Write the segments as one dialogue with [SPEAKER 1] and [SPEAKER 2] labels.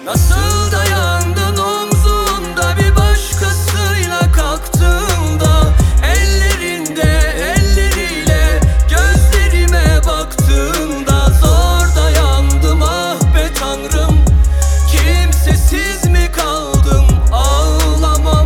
[SPEAKER 1] Nasıl dayandın omzunda bir başkasıyla kalktığımda, ellerinde elleriyle gözlerime baktığında, zor dayandım ah be Tanrım, kimsesiz mi kaldım, ağlamam,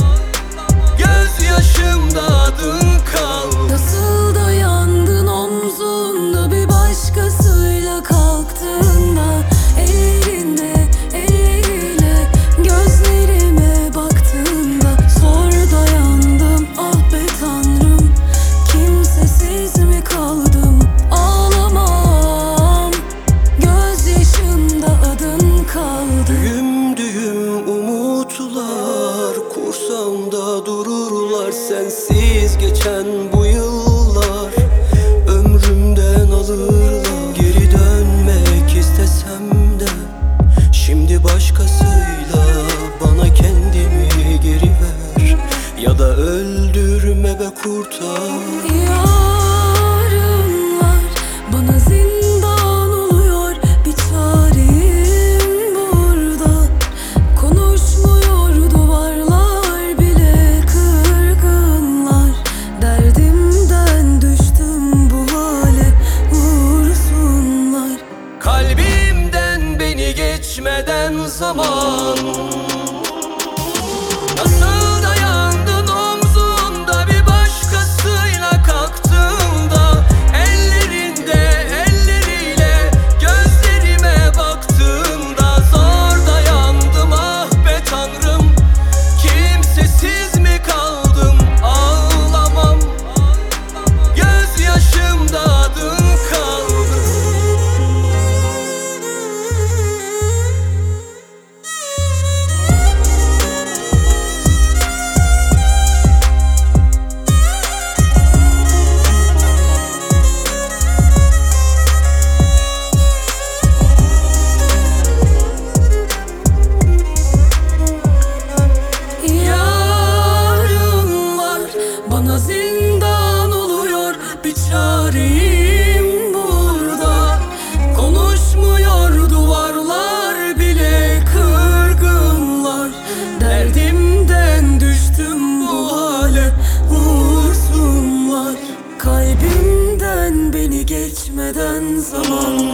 [SPEAKER 1] gözyaşımda adın kaldı.
[SPEAKER 2] Nasıl dayandın omzunda bir başkasıyla kalktığında, ellerinde elleriyle gözlerime baktığında, zor dayandım ah be Tanrım, kimsesiz mi kaldım, ağlamam, gözyaşımda adın kaldı.
[SPEAKER 1] Düğüm düğüm umutlar kursamda dururlar, sensiz geçen bu yıllar ömrümden alırlar. Geri dönmek istesem de şimdi başkasıyla, bana kendimi geri ver ya da öldürme be kurtar.
[SPEAKER 2] Yarın var, bana zindan oluyor, bir çarem burada. Konuşmuyor duvarlar bile, kırgınlar. Derdimden düştüm bu hale, vursunlar.
[SPEAKER 1] Kalbimden beni geçmeden zaman. Nasıl dayandın omzunda bir başkasıyla kalktığımda, ellerinde elleriyle gözlerime baktığımda, zor dayandım ah be Tanrım, kimsesiz mi kaldım, ağlamam, gözyaşımda adın kaldı.
[SPEAKER 2] Yarın var, bana zindan oluyor, bir çarem burada. Konuşmuyor duvarlar bile, kırgınlar. Derdimden düştüm bu hale, vursunlar. Kalbimden beni geçmeden zaman.